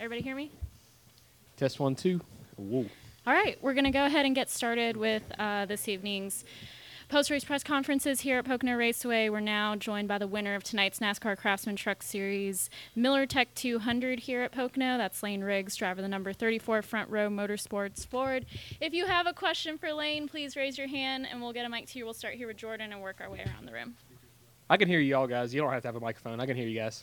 everybody hear me? Test 1, 2. Whoa. All right, we're going to go ahead and get started with this evening's post-race press conferences here at Pocono Raceway. We're now joined by the winner of tonight's NASCAR Craftsman Truck Series Miller Tech 200 here at Pocono. That's Lane Riggs, driver the number 34 Front Row Motorsports Ford. If you have a question for Lane, please raise your hand and we'll get a mic to you. We'll start here with Jordan and work our way around the room. I can hear you all, guys. You don't have to have a microphone. I can hear you guys.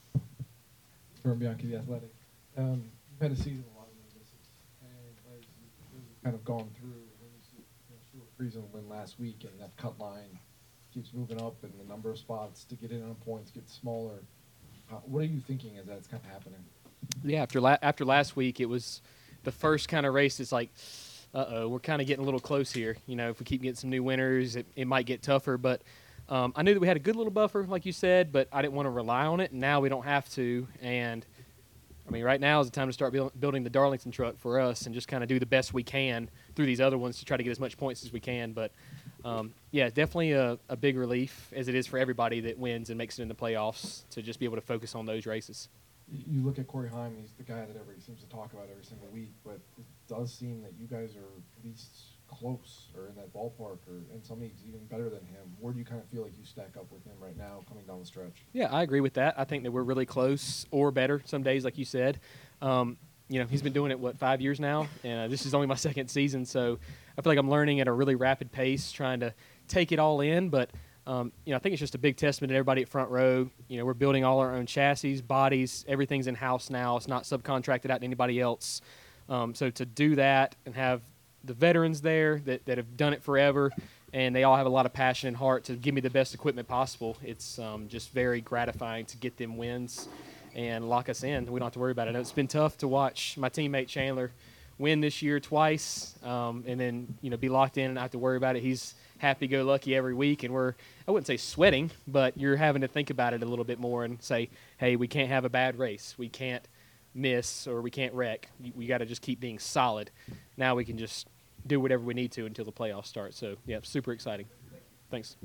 From Bianchi The Athletic. You've had a season with a lot of misses, and as you've kind of gone through, when you see Stuart Friesen win last week, and that cut line keeps moving up, and the number of spots to get in on points gets smaller. What are you thinking as that's kind of happening? Yeah, after last week, it was the first kind of race. It's like, we're kind of getting a little close here. You know, if we keep getting some new winners, it might get tougher. But I knew that we had a good little buffer, like you said, but I didn't want to rely on it. And now we don't have to. And I mean, right now is the time to start building the Darlington truck for us and just kind of do the best we can through these other ones to try to get as much points as we can. But, yeah, definitely a big relief, as it is for everybody that wins and makes it in the playoffs, to just be able to focus on those races. You look at Corey Heim, he's the guy that everybody seems to talk about every single week, but it does seem that you guys are at least close or in that ballpark, or in some leagues even better than him. Where do you kind of feel like you stack up with him right now coming down the stretch? Yeah, I agree with that. I think that we're really close or better some days, like you said. You know, he's been doing it, 5 years now? And this is only my second season, so I feel like I'm learning at a really rapid pace, trying to take it all in. But, you know, I think it's just a big testament to everybody at Front Row. You know, we're building all our own chassis, bodies, everything's in-house now. It's not subcontracted out to anybody else. So to do that and have the veterans there that have done it forever, and they all have a lot of passion and heart to give me the best equipment possible, it's just very gratifying to get them wins and lock us in. We don't have to worry about it. It's been tough to watch my teammate Chandler win this year twice, and then, you know, be locked in and not have to worry about it. He's happy-go-lucky every week, and we're, I wouldn't say sweating, but you're having to think about it a little bit more and say, hey, we can't have a bad race. We can't miss, or we can't wreck. We got to just keep being solid. Now we can just do whatever we need to until the playoffs start. So, yeah, super exciting. Thanks.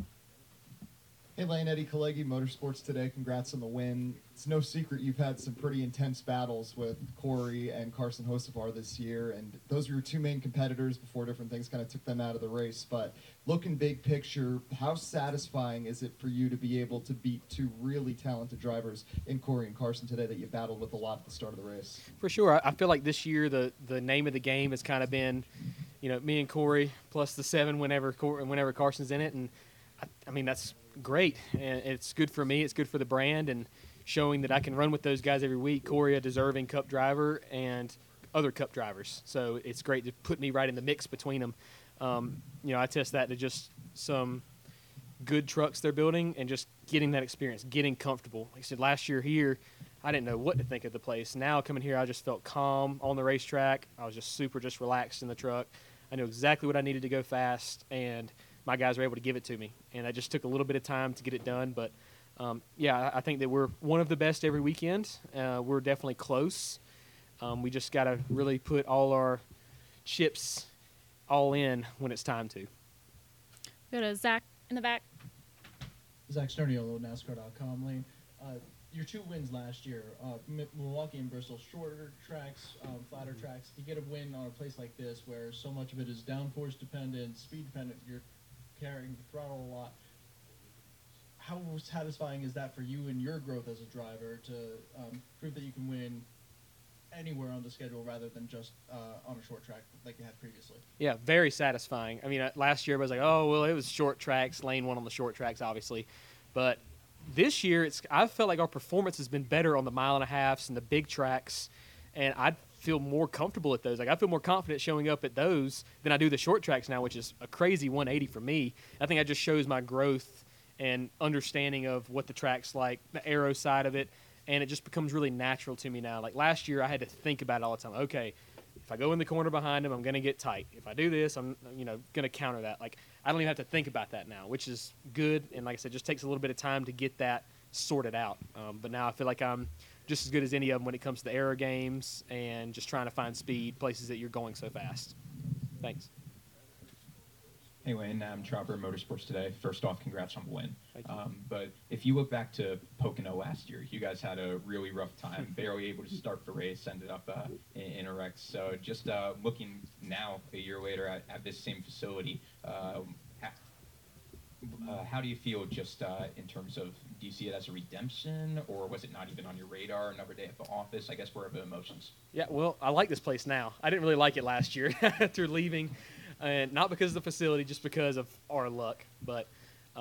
Hey, Lane, Eddie Kalegi, Motorsports Today. Congrats on the win. It's no secret you've had some pretty intense battles with Corey and Carson Hocevar this year, and those were your two main competitors before different things kind of took them out of the race. But looking big picture, how satisfying is it for you to be able to beat two really talented drivers in Corey and Carson today that you battled with a lot at the start of the race? For sure. I feel like this year the name of the game has kind of been, you know, me and Corey plus the 7 whenever Carson's in it, and I mean, that's great, and it's good for me. It's good for the brand, and showing that I can run with those guys every week. Corey, a deserving Cup driver, and other Cup drivers. So it's great to put me right in the mix between them. You know, I test that to just some good trucks they're building and just getting that experience, getting comfortable. Like I said, last year here, I didn't know what to think of the place. Now coming here, I just felt calm on the racetrack. I was just super relaxed in the truck. I knew exactly what I needed to go fast, and my guys were able to give it to me. And I just took a little bit of time to get it done. But, yeah, I think that we're one of the best every weekend. We're definitely close. We just got to really put all our chips all in when it's time to. Go to Zach in the back. Zach Sterniolo, NASCAR.com. Lane, your 2 wins last year, Milwaukee and Bristol, shorter tracks, flatter tracks. You get a win on a place like this where so much of it is downforce dependent, speed dependent. You're carrying the throttle a lot. How satisfying is that for you and your growth as a driver to prove that you can win anywhere on the schedule rather than just on a short track like you had previously? Yeah, very satisfying. I mean, last year I was like, oh, well, it was short tracks, Lane won on the short tracks, obviously. But this year, I felt like our performance has been better on the 1.5 miles and the big tracks, and I feel more comfortable at those. Like, I feel more confident showing up at those than I do the short tracks now, which is a crazy 180 for me. I think that just shows my growth and understanding of what the track's like, the aero side of it, and it just becomes really natural to me now. Like last year, I had to think about it all the time. Okay, if I go in the corner behind him, I'm going to get tight. If I do this, I'm going to counter that. Like, I don't even have to think about that now, which is good. And like I said, it just takes a little bit of time to get that sorted out. But now I feel like I'm just as good as any of them when it comes to the aero games and just trying to find speed, places that you're going so fast. Thanks. Hey Wayne, I'm Chopper Motorsports Today. First off, congrats on the win. Thank you. But if you look back to Pocono last year, you guys had a really rough time, barely able to start the race, ended up in a wreck. So just looking now, a year later, at this same facility, how do you feel just in terms of, do you see it as a redemption, or was it not even on your radar, another day at the office? I guess where are the emotions? Yeah, well, I like this place now. I didn't really like it last year after leaving, and not because of the facility, just because of our luck. But,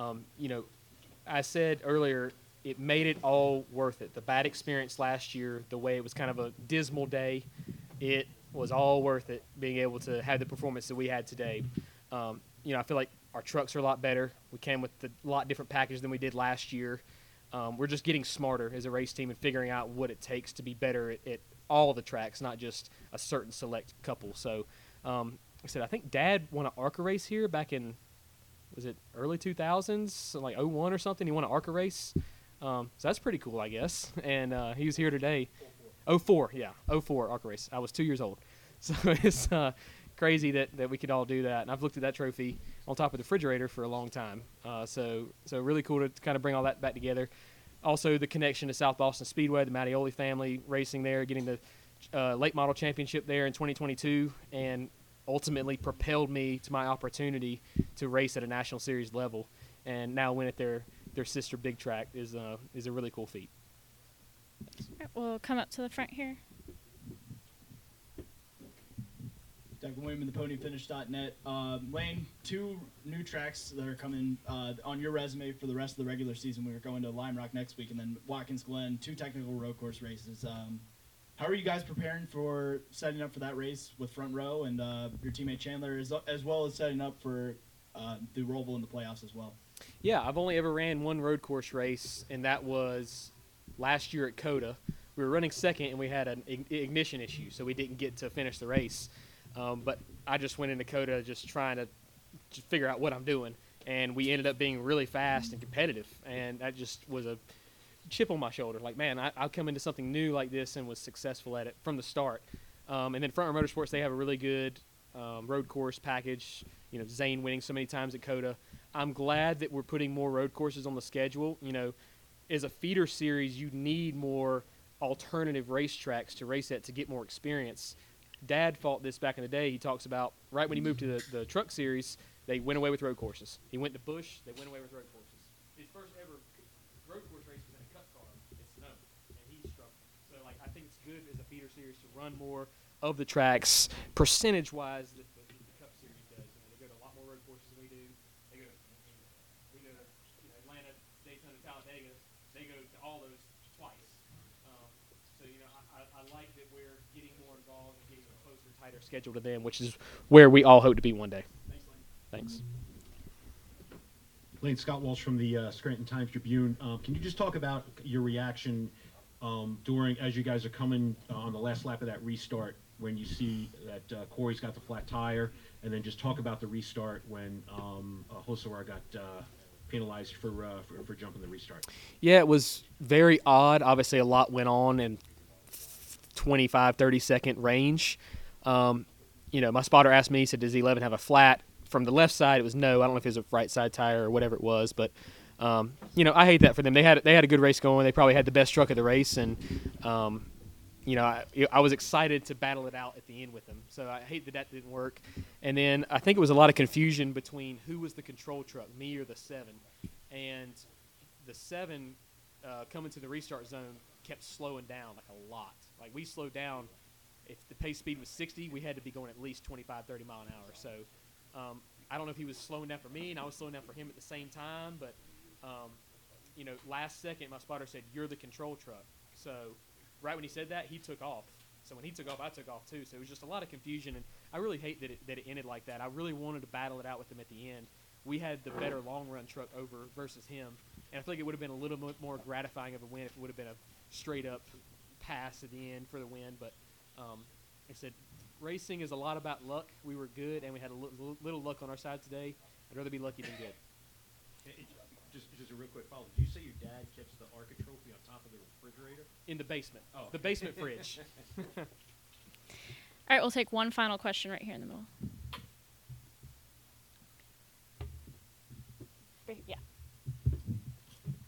I said earlier, it made it all worth it. The bad experience last year, the way it was kind of a dismal day, it was all worth it being able to have the performance that we had today. I feel like our trucks are a lot better. We came with a lot different package than we did last year. We're just getting smarter as a race team and figuring out what it takes to be better at all the tracks, not just a certain select couple. So, I said, I think Dad won an ARCA race here back in, was it early 2000s, so like 01 or something? He won an ARCA race. So that's pretty cool, I guess. And he was here today. 04, yeah, 04 ARCA race. I was 2 years old. So it's crazy that we could all do that. And I've looked at that trophy on top of the refrigerator for a long time. So really cool to kind of bring all that back together. Also, the connection to South Boston Speedway, the Mattioli family racing there, getting the late model championship there in 2022, and ultimately propelled me to my opportunity to race at a national series level. And now win at their sister big track is a really cool feat. All right, we'll come up to the front here. Doug William, theponyfinish.net. Lane, 2 new tracks that are coming on your resume for the rest of the regular season. We're going to Lime Rock next week, and then Watkins Glen, 2 technical road course races. How are you guys preparing for setting up for that race with Front Row and your teammate Chandler, as well as setting up for the Roval in the playoffs as well? Yeah, I've only ever ran one road course race, and that was last year at COTA. We were running second, and we had an ignition issue, so we didn't get to finish the race. But I just went into COTA just trying to figure out what I'm doing, and we ended up being really fast and competitive, and that just was a chip on my shoulder. Like, man, I'll come into something new like this and was successful at it from the start. And then Front Row Motorsports, they have a really good road course package. Zane winning so many times at COTA. I'm glad that we're putting more road courses on the schedule. As a feeder series, you need more alternative racetracks to race at to get more experience. Dad fought this back in the day. He talks about right when he moved to the truck series, they went away with road courses. He went to Busch, they went away with road courses. His first ever road course race was in a cut car. It snowed, and he struggled. So, I think it's good as a feeder series to run more of the tracks percentage-wise that the Cup Series does. They go to a lot more road courses than we do. We go to Atlanta, Daytona, Talladega. They go to all those twice. I like that we're getting more involved and getting a closer, tighter schedule to them, which is where we all hope to be one day. Thanks, Lane. Thanks. Lane, Scott Walsh from the Scranton Times-Tribune. Can you just talk about your reaction as you guys are coming on the last lap of that restart, when you see that Corey's got the flat tire, and then just talk about the restart when Hocevar got penalized for jumping the restart? Yeah, it was very odd. Obviously, a lot went on in 25, 30-second range. My spotter asked me, he said, does the 11 have a flat? From the left side, it was no. I don't know if it was a right side tire or whatever it was, but I hate that for them. They had a good race going. They probably had the best truck of the race, and I was excited to battle it out at the end with them. So I hate that didn't work. And then I think it was a lot of confusion between who was the control truck, me or the 7. And the 7 coming to the restart zone kept slowing down a lot. We slowed down. If the pace speed was 60, we had to be going at least 25, 30 mile an hour. So I don't know if he was slowing down for me and I was slowing down for him at the same time, but last second my spotter said, "You're the control truck." So right when he said that, he took off. So when he took off, I took off too. So it was just a lot of confusion, and I really hate that it ended like that. I really wanted to battle it out with him at the end. We had the better long-run truck over versus him, and I feel like it would have been a little bit more gratifying of a win if it would have been a straight-up pass at the end for the win. But like I said, racing is a lot about luck. We were good, and we had a little luck on our side today. I'd rather be lucky than good. Just a real quick follow-up. Did you say your dad keeps the ARCA trophy on top of the refrigerator? In the basement. Oh. The basement fridge. All right, we'll take one final question right here in the middle.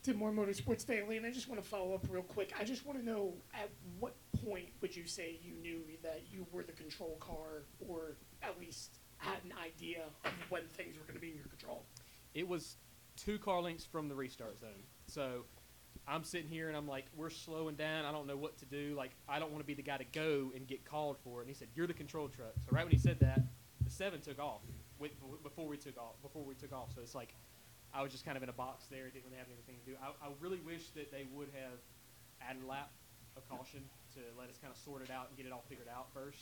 to More Motorsports Daily, and I just want to follow up real quick. I just want to know, at what point would you say you knew that you were the control car, or at least had an idea of when things were going to be in your control? It was 2 car lengths from the restart zone. So I'm sitting here and I'm like, we're slowing down. I don't know what to do. Like, I don't want to be the guy to go and get called for it. And he said, you're the control truck. So right when he said that, the 7 took off before we took off. So it's like I was just kind of in a box there. Didn't really have anything to do. I really wish that they would have added a lap of caution to let us kind of sort it out and get it all figured out first.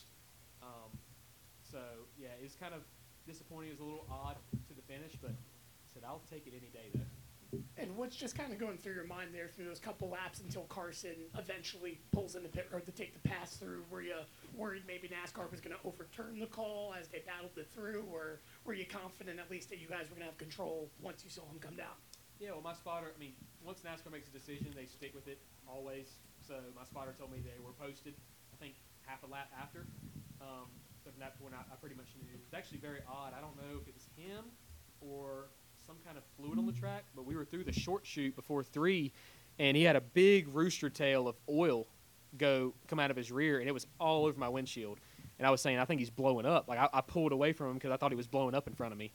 So, yeah, it's kind of disappointing. It was a little odd to the finish, but I said I'll take it any day, though. And what's just kind of going through your mind there through those couple laps until Carson eventually pulls in the pit road to take the pass through? Were you worried maybe NASCAR was going to overturn the call as they battled it through, or were you confident at least that you guys were going to have control once you saw him come down? Yeah, well, my spotter, I mean, once NASCAR makes a decision, they stick with it always. So my spotter told me they were posted, I think, half a lap after. So from that point, I pretty much knew. It was actually very odd. I don't know if it was him or some kind of fluid on the track, but we were through the short chute before 3, and he had a big rooster tail of oil come out of his rear, and it was all over my windshield. And I was saying, I think he's blowing up. Like, I pulled away from him because I thought he was blowing up in front of me.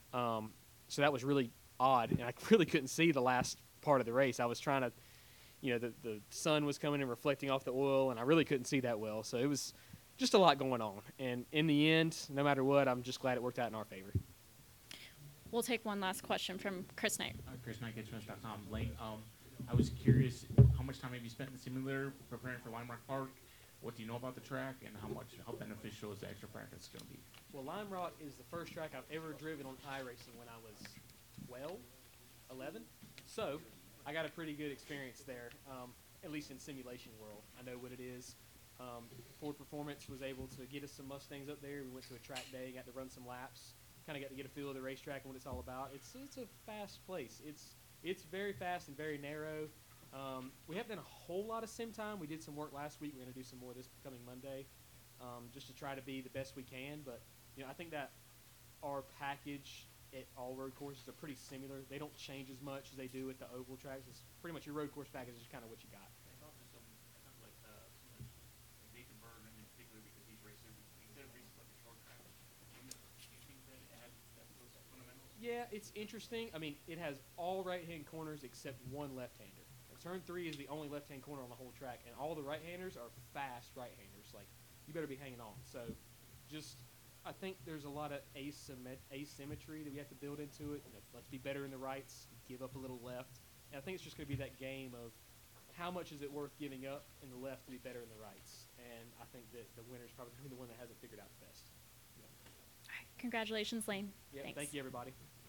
So that was really odd, and I really couldn't see the last part of the race. I was trying to, the sun was coming and reflecting off the oil, and I really couldn't see that well. So it was just a lot going on. And in the end, no matter what, I'm just glad it worked out in our favor. We'll take one last question from Chris Knight. Chris Knight, GetSmash.com. Lane, I was curious, how much time have you spent in the simulator preparing for Lime Rock Park? What do you know about the track, and how beneficial is the extra practice going to be? Well, Lime Rock is the first track I've ever driven on iRacing when I was 12, 11. So I got a pretty good experience there, at least in simulation world. I know what it is. Ford Performance was able to get us some Mustangs up there. We went to a track day, got to run some laps, kind of got to get a feel of the racetrack and what it's all about. It's a fast place. It's very fast and very narrow. We haven't done a whole lot of sim time. We did some work last week. We're going to do some more this coming Monday, just to try to be the best we can. But I think that our package at all road courses are pretty similar. They don't change as much as they do at the oval tracks. It's pretty much your road course package is kind of what you got. Nathan Burton in particular, because he's racing instead of racing like a short track. Do you think that it had those fundamentals? Yeah, it's interesting. I mean, it has all right-hand corners except one left-hander. Turn 3 is the only left-hand corner on the whole track, and all the right-handers are fast right-handers. Like, you better be hanging on. So, I think there's a lot of asymmetry that we have to build into it. Let's be better in the rights, give up a little left. And I think it's just going to be that game of how much is it worth giving up in the left to be better in the rights. And I think that the winner's probably going to be the one that has it figured out the best. All right, congratulations, Lane. Yeah, Thanks. thank you, everybody.